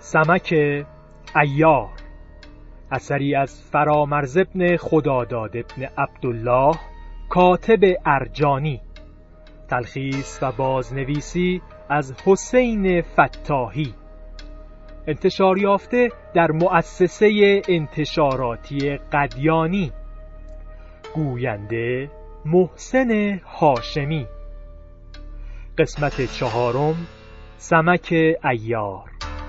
سمک عیار، اثری از فرامرز ابن خداداد ابن عبدالله کاتب ارجانی، تلخیص و بازنویسی از حسین فتاحی، انتشار یافته در مؤسسه انتشاراتی قدیانی، گوینده محسن هاشمی. قسمت چهارم، سمک عیار.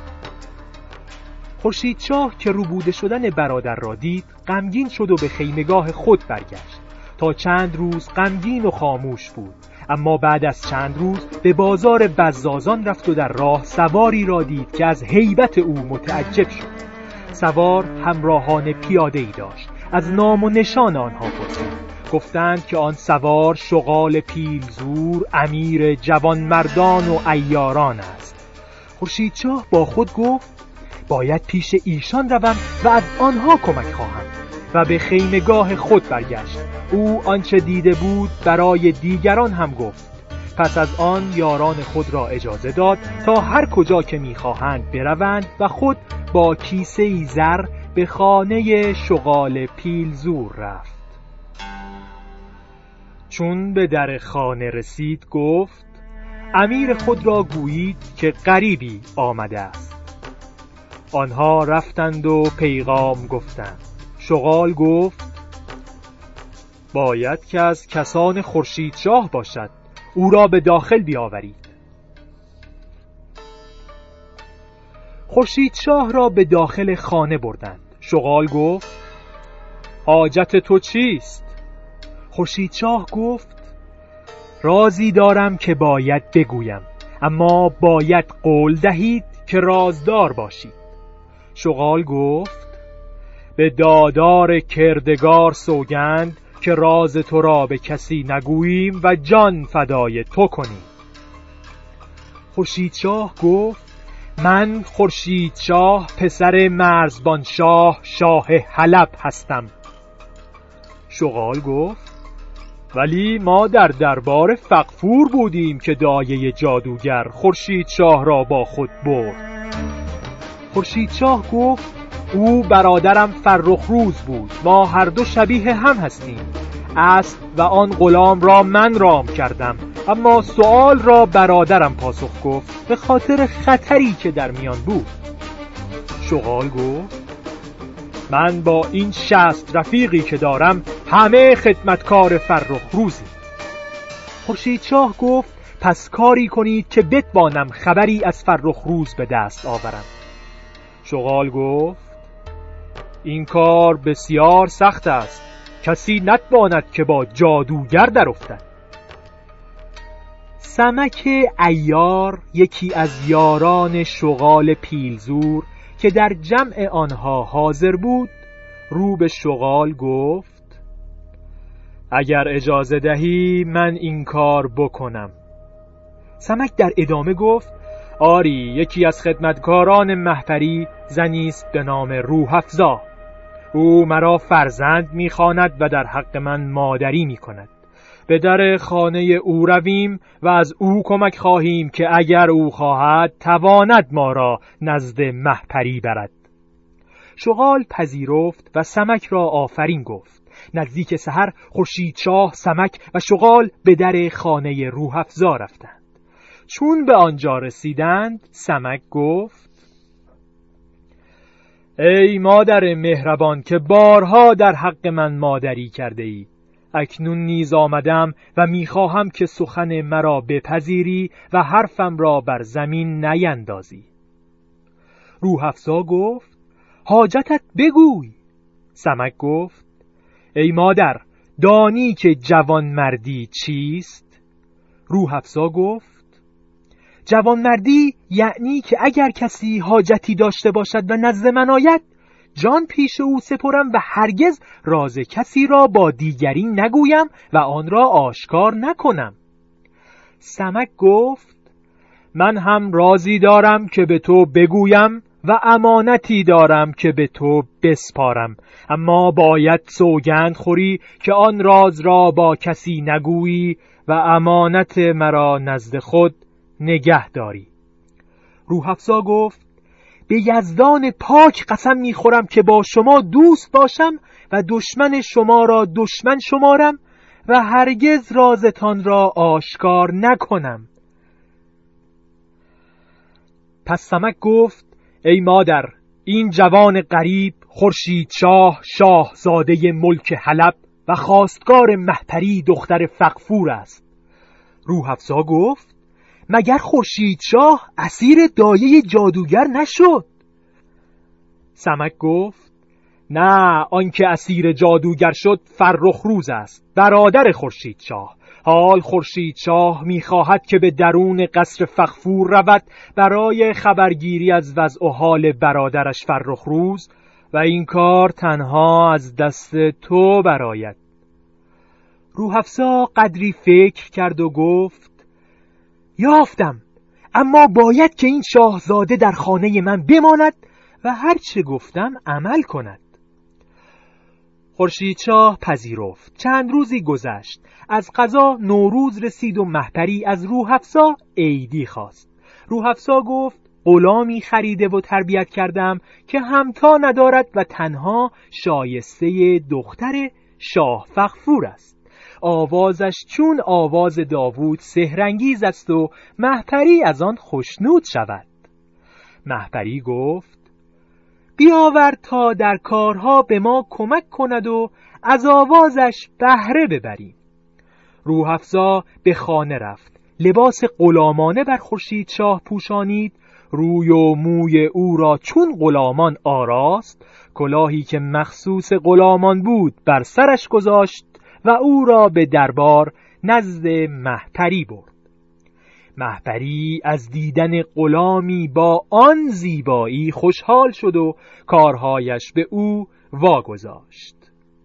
خورشیدشاه که روبوده شدن برادر را دید غمگین شد و به خیمگاه خود برگشت. تا چند روز غمگین و خاموش بود، اما بعد از چند روز به بازار بزازان رفت و در راه سواری را دید که از هیبت او متعجب شد. سوار همراهان پیاده ای داشت. از نام و نشان آنها پرسید. گفتند که آن سوار شغال پیلزور امیر جوانمردان و عیاران است. خورشیدشاه با خود گفت باید پیش ایشان روم و از آنها کمک خواهم و به خیمگاه خود برگشت. او آنچه دیده بود برای دیگران هم گفت. پس از آن یاران خود را اجازه داد تا هر کجا که می‌خواهند بروند و خود با کیسه‌ای زر به خانه شغال پیلزور رفت. چون به در خانه رسید گفت امیر خود را گویید که غریبی آمده است. آنها رفتند و پیغام گفتند. شغال گفت باید که از کسان خورشیدشاه باشد، او را به داخل بیاورید. خورشیدشاه را به داخل خانه بردند. شغال گفت حاجت تو چیست؟ خورشیدشاه گفت رازی دارم که باید بگویم، اما باید قول دهید که رازدار باشید. شغال گفت به دادار کردگار سوگند که راز تو را به کسی نگوییم و جان فدای تو کنیم. خورشیدشاه گفت من خورشیدشاه پسر مرزبانشاه شاه حلب هستم. شغال گفت ولی ما در دربار فغفور بودیم که دایه جادوگر خورشیدشاه را با خود برد. خورشیدشاه گفت او برادرم فرخروز بود، ما هر دو شبیه هم هستیم. اسب و آن غلام را من رام کردم، اما سؤال را برادرم پاسخ گفت به خاطر خطری که در میان بود. شغال گفت من با این 60 رفیقی که دارم همه خدمتکار فرخروزیم. خورشیدشاه گفت پس کاری کنید که بتوانم خبری از فرخروز به دست آورم. شغال گفت این کار بسیار سخت است، کسی نتواند که با جادوگر در افتد. سمک عیار یکی از یاران شغال پیلزور که در جمع آنها حاضر بود رو به شغال گفت اگر اجازه دهی من این کار بکنم. سمک در ادامه گفت آری، یکی از خدمتکاران مهپری زنی است به نام روح‌افزا. او مرا فرزند می‌خواند و در حق من مادری می‌کند. به در خانه او رویم و از او کمک خواهیم که اگر او خواهد تواند ما را نزد مهپری برد. شغال پذیرفت و سمک را آفرین گفت. نزدیک سحر خورشیدشاه، سمک و شغال به در خانه روح‌افزا رفتند. چون به آنجا رسیدند سمک گفت ای مادر مهربان که بارها در حق من مادری کرده ای، اکنون نیز آمدم و میخواهم که سخن مرا بپذیری و حرفم را بر زمین نیندازی. روح‌افزا گفت حاجتت بگوی. سمک گفت ای مادر دانی که جوانمردی چیست؟ روح‌افزا گفت جوانمردی یعنی که اگر کسی حاجتی داشته باشد و نزد من آید جان پیش او سپرم و هرگز راز کسی را با دیگری نگویم و آن را آشکار نکنم. سمک گفت من هم رازی دارم که به تو بگویم و امانتی دارم که به تو بسپارم، اما باید سوگند خوری که آن راز را با کسی نگویی و امانت مرا نزد خود نگه داری. روح‌افزا گفت به یزدان پاک قسم میخورم که با شما دوست باشم و دشمن شما را دشمن شمارم و هرگز رازتان را آشکار نکنم. پس سمک گفت ای مادر، این جوان غریب خورشید شاه شاهزاده ملک حلب و خواستگار مهتری دختر فغفور است. روحافزا گفت مگر خورشید شاه اسیر دایه جادوگر نشد؟ سمک گفت نه، آنکه اسیر جادوگر شد فرخروز است، برادر خورشید شاه. حال خورشید شاه می‌خواهد که به درون قصر فغفور رود برای خبرگیری از وضع و حال برادرش فرخروز و این کار تنها از دست تو برآید. روحافزا قدری فکر کرد و گفت یافتم، اما باید که این شاهزاده در خانه من بماند و هر چه گفتم عمل کند. خورشید شاه پذیرفت. چند روزی گذشت. از قضا نوروز رسید و مهتری از روحافزا عیدی خواست. روحافزا گفت غلامی خریده و تربیت کردم که همتا ندارد و تنها شایسته دختر شاه فغفور است. آوازش چون آواز داوود سحرانگیز است و مهتری از آن خوشنود شود. مهتری گفت بیاور تا در کارها به ما کمک کند و از آوازش بهره ببریم. روحافزا به خانه رفت. لباس غلامانه بر خورشید شاه پوشانید، روی و موی او را چون غلامان آراست، کلاهی که مخصوص غلامان بود بر سرش گذاشت و او را به دربار نزد مهتری برد. مهتری از دیدن غلامی با آن زیبایی خوشحال شد و کارهایش به او واگذاشت.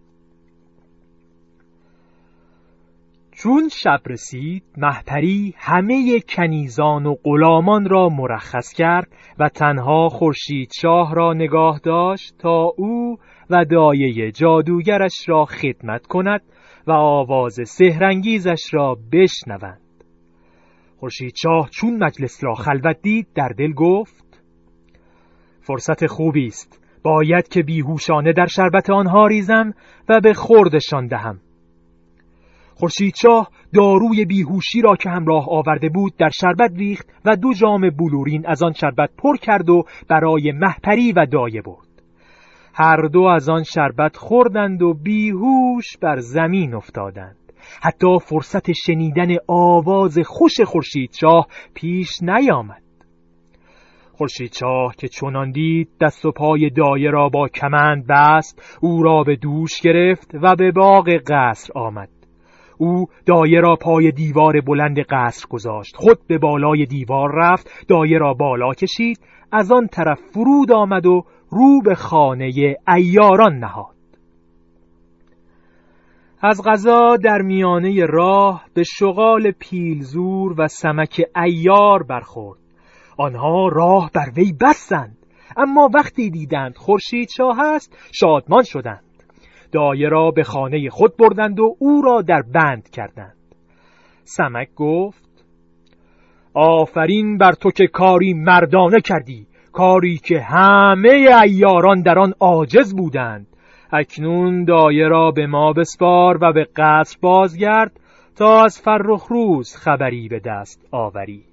چون شب رسید، مهتری همه کنیزان و غلامان را مرخص کرد و تنها خورشید شاه را نگاه داشت تا او و دایه جادوگرش را خدمت کند و آواز سحرانگیزش را بشنوند. خورشید شاه چون مجلس را خلوت دید در دل گفت فرصت خوبی است، باید که بیهوشانه در شربت آنها ریزم و به خوردشان دهم. خورشید شاه داروی بیهوشی را که همراه آورده بود در شربت ریخت و 2 جام بلورین از آن شربت پر کرد و برای مهتری و دایه برد. هر دو از آن شربت خوردند و بیهوش بر زمین افتادند. حتی فرصت شنیدن آواز خوش خورشید شاه پیش نیامد. خورشید شاه که چنان دید دست و پای دایه را با کمند بست، او را به دوش گرفت و به باغ قصر آمد. او دایه را پای دیوار بلند قصر گذاشت، خود به بالای دیوار رفت، دایه را بالا کشید، از آن طرف فرود آمد و رو به خانه عیاران نهاد. از قضا در میانه راه به شغال پیلزور و سمک عیار برخورد. آنها راه بر وی بستند، اما وقتی دیدند خورشید شاه است شادمان شدند. دایه را به خانه خود بردند و او را در بند کردند. سمک گفت آفرین بر تو که کاری مردانه کردی، کاری که همه عیاران در آن عاجز بودند. اکنون دایه را به ما بسپار و به قصر بازگرد تا از فرخروز خبری به دست آوری.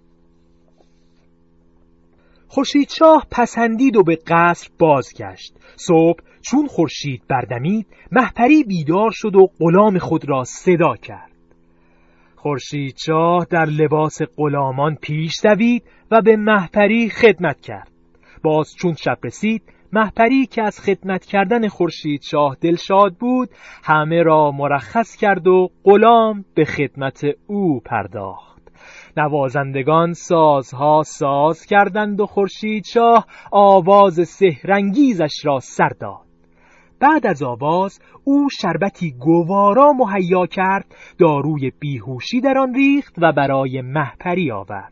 خورشید شاه پسندید و به قصر بازگشت. صبح چون خورشید بردمید، مهتری بیدار شد و غلام خود را صدا کرد. خورشید شاه در لباس غلامان پیش دوید و به مهتری خدمت کرد. باز چون شب رسید، مهتری که از خدمت کردن خورشید شاه دلشاد بود، همه را مرخص کرد و غلام به خدمت او پرداخت. نوازندگان سازها ساز کردند و خورشید شاه آواز سحرانگیزش را سر داد. بعد از آواز او شربتی گوارا مهیا کرد، داروی بیهوشی در آن ریخت و برای مهتری آورد.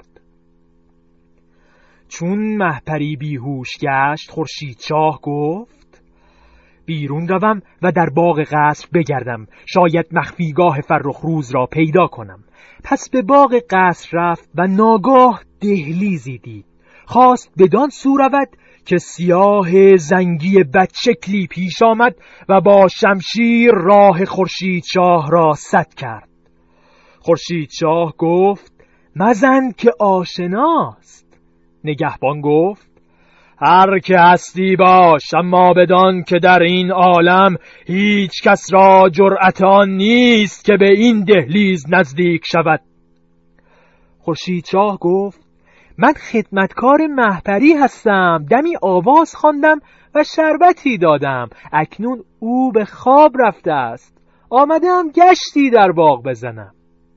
چون مهتری بیهوش گشت، خورشید شاه گفت بیرون روم و در باغ قصر بگردم، شاید مخفیگاه فرخروز را پیدا کنم. پس به باغ قصر رفت و ناگاه دهلیزی دید. خواست بدان سو رود که سیاه زنگی بدشکلی پیش آمد و با شمشیر راه خورشیدشاه را سد کرد. خورشیدشاه گفت مزن که آشناست. نگهبان گفت هر که هستی باش، اما بدان که در این عالم هیچ کس را جرأت آن نیست که به این دهلیز نزدیک شود. خورشیدشاه گفت من خدمتکار مهپری هستم، دمی آواز خواندم و شربتی دادم، اکنون او به خواب رفته است، آمدم گشتی در باغ بزنم.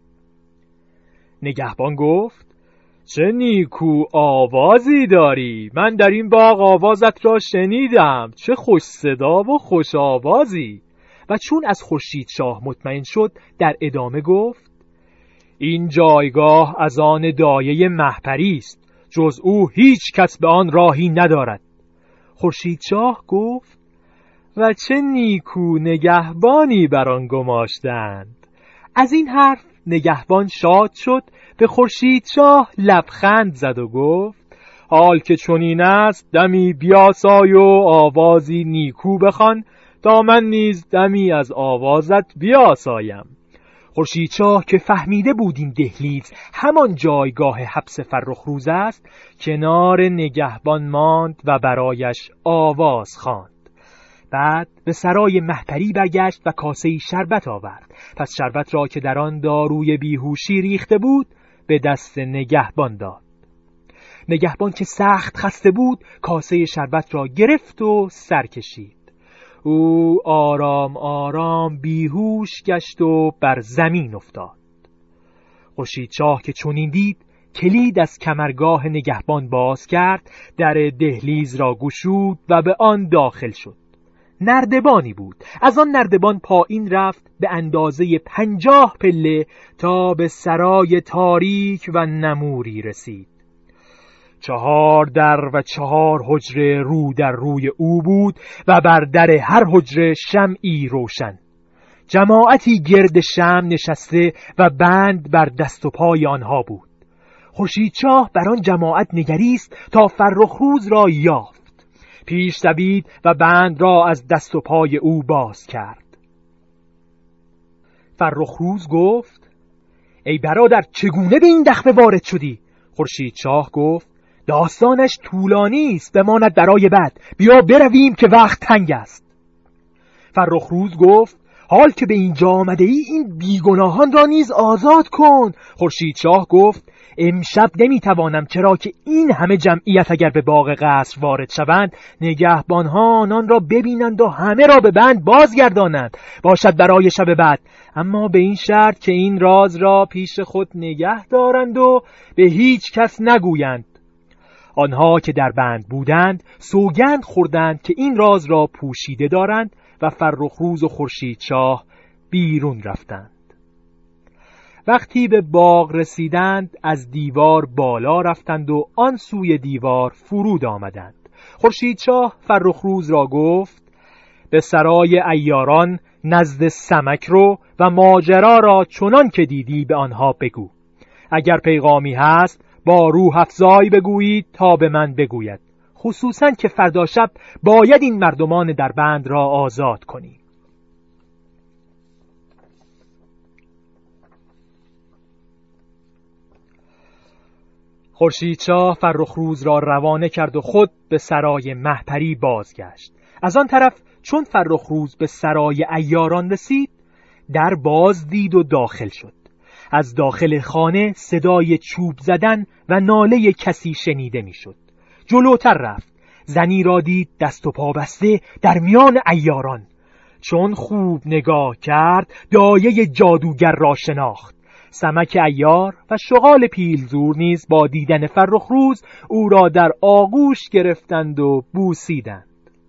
نگهبان گفت چه نیکو آوازی داری، من در این باغ آوازت را شنیدم، چه خوش صدا و خوش آوازی. و چون از خورشیدشاه مطمئن شد در ادامه گفت این جایگاه از آن دایه مهپری است، جز او هیچ کس به آن راهی ندارد. خورشیدشاه گفت و چه نیکو نگهبانی بر آن گماشتند. از این حرف نگهبان شاد شد، به خورشیدشاه لبخند زد و گفت حال که چنین است دمی بیاسای و آوازی نیکو بخوان تا من نیز دمی از آوازت بیاسایم. خورشیدشاه که فهمیده بود این دهلیز همان جایگاه حبس فرخروز است، کنار نگهبان ماند و برایش آواز خواند. بعد به سرای مهپری برگشت و کاسه‌ای شربت آورد. پس شربت را که در آن داروی بیهوشی ریخته بود به دست نگهبان داد. نگهبان که سخت خسته بود کاسه شربت را گرفت و سر کشید. او آرام آرام بیهوش گشت و بر زمین افتاد. خورشیدشاه که چنین دید کلید از کمرگاه نگهبان باز کرد، در دهلیز را گشود و به آن داخل شد. نردبانی بود. از آن نردبان پایین رفت به اندازه 50 پله تا به سرای تاریک و نموری رسید. 4 در و 4 حجره رو در روی او بود و بر در هر حجره شمعی روشن. جماعتی گرد شمع نشسته و بند بر دست و پای آنها بود. خورشیدشاه بر آن جماعت نگریست تا فرخروز را یافت. پیش دوید و بند را از دست و پای او باز کرد. فرخروز گفت ای برادر چگونه به این دخمه وارد شدی؟ خورشیدشاه گفت داستانش طولانی است، بماند برای بعد، بیا برویم که وقت تنگ است. فرخروز گفت حال که به اینجا آمده ای این بیگناهان را نیز آزاد کن. خورشیدشاه گفت امشب نمیتوانم، چرا که این همه جمعیت اگر به باغ قصر وارد شوند نگهبانها آنان را ببینند و همه را به بند بازگردانند، باشد برای شب بعد، اما به این شرط که این راز را پیش خود نگه دارند و به هیچ کس نگویند. آنها که در بند بودند سوگند خوردند که این راز را پوشیده دارند و فرخروز و خورشیدشاه بیرون رفتند. وقتی به باغ رسیدند از دیوار بالا رفتند و آن سوی دیوار فرود آمدند. خورشیدشاه فرخروز را گفت به سرای عیاران نزد سمک رو و ماجرا را چنان که دیدی به آنها بگو. اگر پیغامی هست با روح افزای بگویید تا به من بگوید، خصوصاً که فردا شب باید این مردمان در بند را آزاد کنی. خورشیدشاه فرخروز را روانه کرد و خود به سرای مهپری بازگشت. از آن طرف چون فرخروز به سرای عیاران رسید در باز دید و داخل شد. از داخل خانه صدای چوب زدن و ناله کسی شنیده میشد. جلوتر رفت، زنی را دید دست و پا بسته در میان عیاران. چون خوب نگاه کرد دایه جادوگر را شناخت. سمک عیار و شغال پیلزور نیز با دیدن فرخروز او را در آغوش گرفتند و بوسیدند.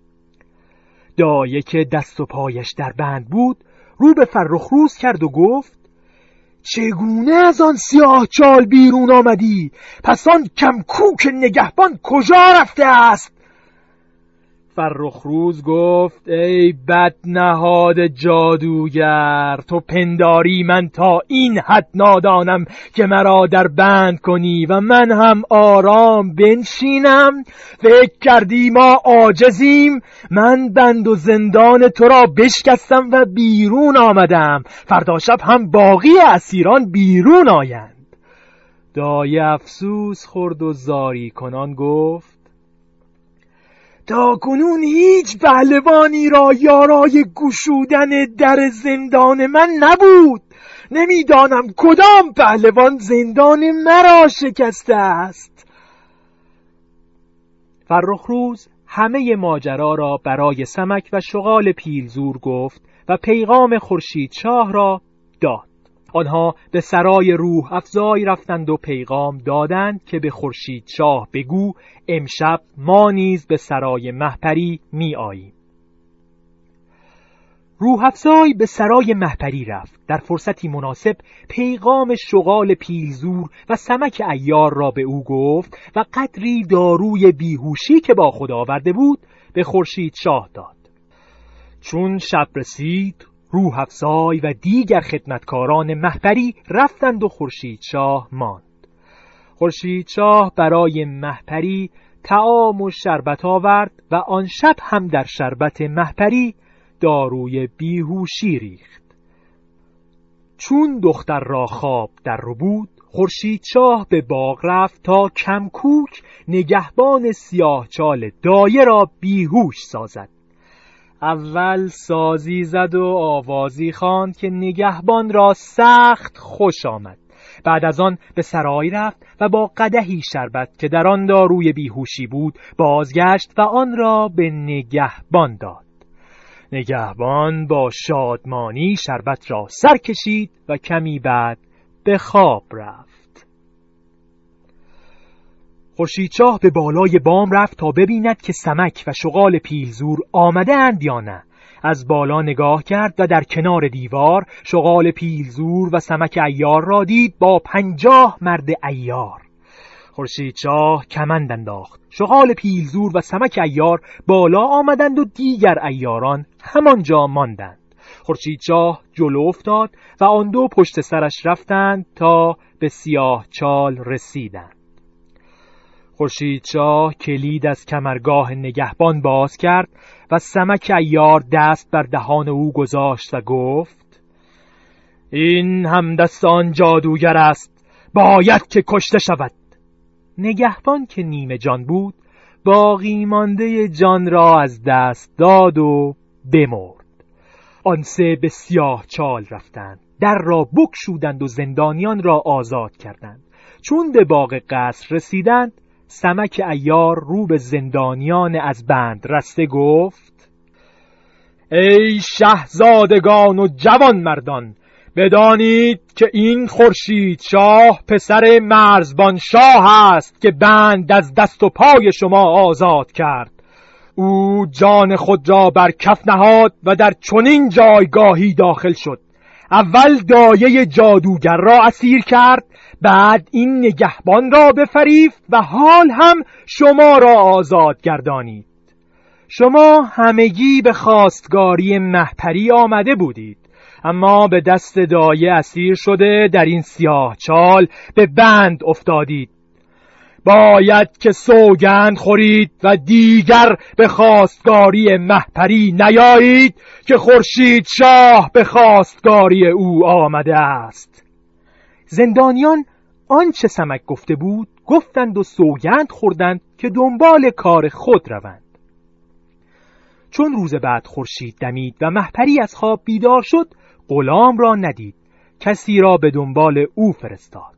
دایه که دست و پایش در بند بود رو به فرخروز کرد و گفت چگونه از آن سیاه چال بیرون آمدی؟ پس آن کم کوک نگهبان کجا رفته است؟ فرخروز گفت ای بدنهاد جادوگر، تو پنداری من تا این حد نادانم که مرا در بند کنی و من هم آرام بنشینم؟ فکر کردی ما عاجزیم؟ من بند و زندان تو را بشکستم و بیرون آمدم، فردا شب هم باقی اسیران بیرون آیند. دایه افسوس خورد و زاری کنان گفت تا کنون هیچ پهلوانی را یارای گشودن در زندان من نبود. نمیدانم کدام پهلوان زندان مرا شکسته است. فرخروز همه ماجرا را برای سمک و شغال پیلزور گفت و پیغام خورشیدشاه را داد. آنها به سرای روح افزای رفتند و پیغام دادند که به خورشیدشاه بگو امشب ما نیز به سرای مهپری می آییم. روح افزای به سرای مهپری رفت. در فرصتی مناسب پیغام شغال پیلزور و سمک عیار را به او گفت و قدری داروی بیهوشی که با خود آورده بود به خورشیدشاه داد. چون شب رسید روح افزای و دیگر خدمتکاران مهپری رفتند و خورشیدشاه ماند. خورشیدشاه برای مهپری طعام و شربت آورد و آن شب هم در شربت مهپری داروی بیهوشی ریخت. چون دختر را خواب در ربود، خورشیدشاه به باغ رفت تا کمکوک نگهبان سیاهچال دایه را بیهوش سازد. اول سازی زد و آوازی خواند که نگهبان را سخت خوش آمد. بعد از آن به سرای رفت و با قدحی شربت که در آن داروی بیهوشی بود بازگشت و آن را به نگهبان داد. نگهبان با شادمانی شربت را سر کشید و کمی بعد به خواب رفت. خورشیدشاه به بالای بام رفت تا ببیند که سمک و شغال پیلزور آمده اند یا نه. از بالا نگاه کرد و در کنار دیوار شغال پیلزور و سمک عیار را دید با 50 مرد عیار. خورشیدشاه کمند انداخت. شغال پیلزور و سمک عیار بالا آمدند و دیگر عیاران همانجا ماندند. خورشیدشاه جلو افتاد و آن دو پشت سرش رفتند تا به سیاهچال رسیدند. خورشیدشاه کلید از کمرگاه نگهبان باز کرد و سمک عیار دست بر دهان او گذاشت و گفت این همدست آن جادوگر است، باید که کشته شود. نگهبان که نیمه جان بود باقی مانده جان را از دست داد و بمرد. آن سه به سیاهچال رفتند، در را بگشودند و زندانیان را آزاد کردند. چون به باغ قصر رسیدند سمک عیار رو به زندانیان از بند رسته گفت ای شهزادگان و جوان مردان، بدانید که این خورشیدشاه پسر مرزبان شاه است که بند از دست و پای شما آزاد کرد. او جان خود را بر کف نهاد و در چنین جایگاهی داخل شد. اول دایه جادوگر را اسیر کرد، بعد این نگهبان را بفریفت و حال هم شما را آزاد گردانید. شما همگی به خواستگاری مهپری آمده بودید، اما به دست دایه اسیر شده در این سیاهچال به بند افتادید. باید که سوگند خورید و دیگر به خواستگاری مهپری نیایید که خورشیدشاه به خواستگاری او آمده است. زندانیان آنچه سمک گفته بود گفتند و سوگند خوردند که دنبال کار خود روند. چون روز بعد خورشید دمید و مهپری از خواب بیدار شد غلام را ندید، کسی را به دنبال او فرستاد.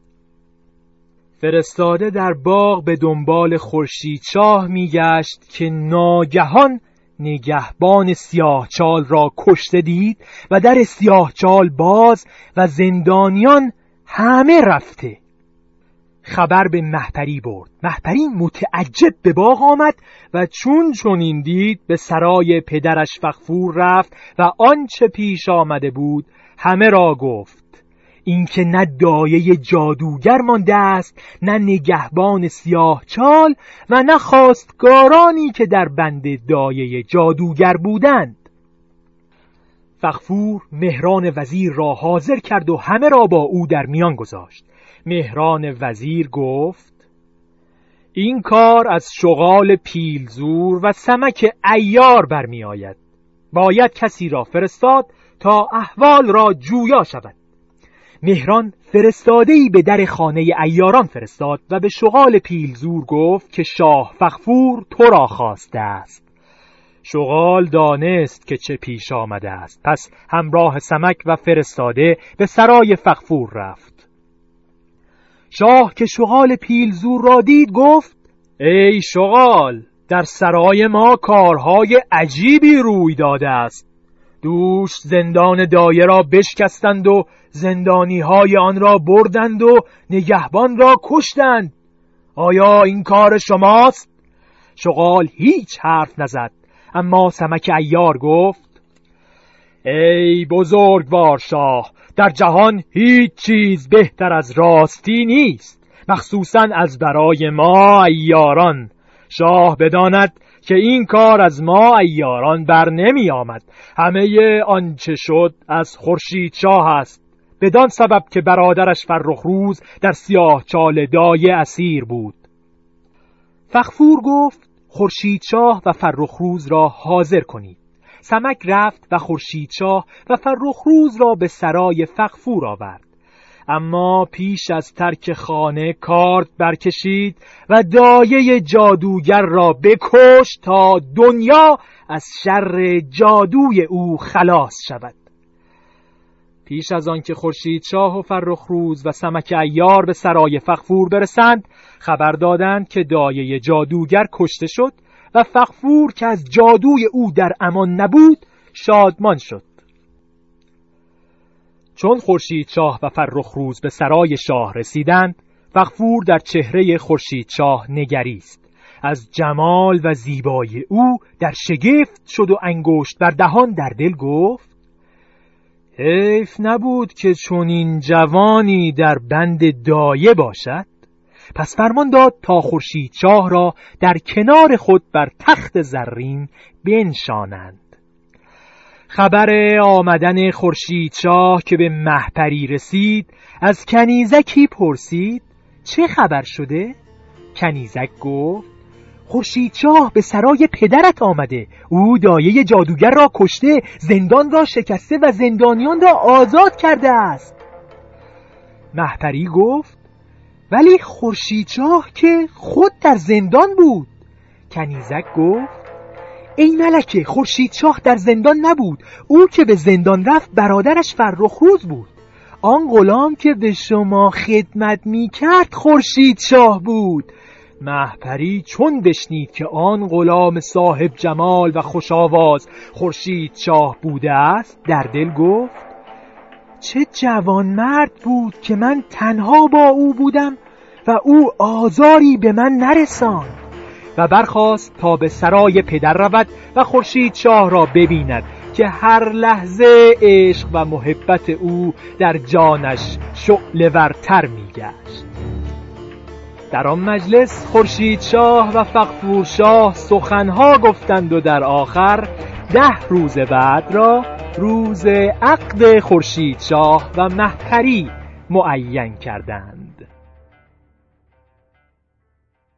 فرستاده در باغ به دنبال خورشیدشاه میگشت که ناگهان نگهبان سیاهچال را کشته دید و در سیاهچال باز و زندانیان همه رفته. خبر به مهپری برد. مهپری متعجب به باغ آمد و چون چنین دید به سرای پدرش فغفور رفت و آنچه پیش آمده بود همه را گفت. اینکه نه دایه جادوگر مانده است، نه نگهبان سیاه چال و نه خواستگارانی که در بند دایه جادوگر بودند. فغفور مهران وزیر را حاضر کرد و همه را با او در میان گذاشت. مهران وزیر گفت: این کار از شغال پیلزور و سمک عیار برمی آید. باید کسی را فرستاد تا احوال را جویا شود. مهران فرستاده‌ای به در خانه عیاران فرستاد و به شغال پیلزور گفت که شاه فغفور تو را خواسته است. شغال دانست که چه پیش آمده است، پس همراه سمک و فرستاده به سرای فغفور رفت. شاه که شغال پیلزور را دید گفت: ای شغال، در سرای ما کارهای عجیبی روی داده است. دوش زندان دایه را بشکستند و زندانی های آن را بردند و نگهبان را کشتند. آیا این کار شماست؟ شغال هیچ حرف نزد، اما سمک عیار گفت: ای بزرگوار شاه، در جهان هیچ چیز بهتر از راستی نیست، مخصوصاً از برای ما عیاران. شاه بداند که این کار از ما عیاران بر نمی آمد. همه آنچه شد از خورشید شاه است، بدان سبب که برادرش فرخروز در سیاه چال دایه اسیر بود. فغفور گفت: خورشید شاه و فرخروز را حاضر کنید. سمک رفت و خورشید شاه و فرخروز را به سرای فغفور آورد. اما پیش از ترک خانه کارد برکشید و دایه جادوگر را بکشت تا دنیا از شر جادوی او خلاص شود. پیش از آن که خورشید شاه و فرخروز و سمک عیار به سرای فغفور برسند، خبر دادند که دایه جادوگر کشته شد و فغفور که از جادوی او در امان نبود شادمان شد. چون خورشید شاه و فرخروز به سرای شاه رسیدند، فغفور در چهره خورشید شاه نگریست. از جمال و زیبایی او در شگفت شد و انگشت بر دهان در دل گفت: حیف نبود که چنین جوانی در بند دایه باشد. پس فرمان داد تا خورشید شاه را در کنار خود بر تخت زرین بنشانند. خبر آمدن خورشید شاه که به مهپری رسید، از کنیزکی پرسید: چه خبر شده؟ کنیزک گفت: خورشید شاه به سرای پدرت آمده. او دایه جادوگر را کشته، زندان را شکسته و زندانیان را آزاد کرده است. مهپری گفت: ولی خورشید شاه که خود در زندان بود. کنیزک گفت: ای ملکه، خورشید شاه در زندان نبود. او که به زندان رفت برادرش فرخروز بود. آن غلام که به شما خدمت می کرد خورشید شاه بود. مهپری چون بشنید که آن غلام صاحب جمال و خوش آواز خورشید شاه بوده است، در دل گفت: چه جوان مرد بود که من تنها با او بودم و او آزاری به من نرساند. و برخاست تا به سرای پدر رود و خورشید شاه را ببیند که هر لحظه عشق و محبت او در جانش شعله ورتر می گشت. در آن مجلس خورشید شاه و فغفور شاه سخنها گفتند و در آخر 10 روز بعد را روز عقد خورشید شاه و مهپری معین کردند.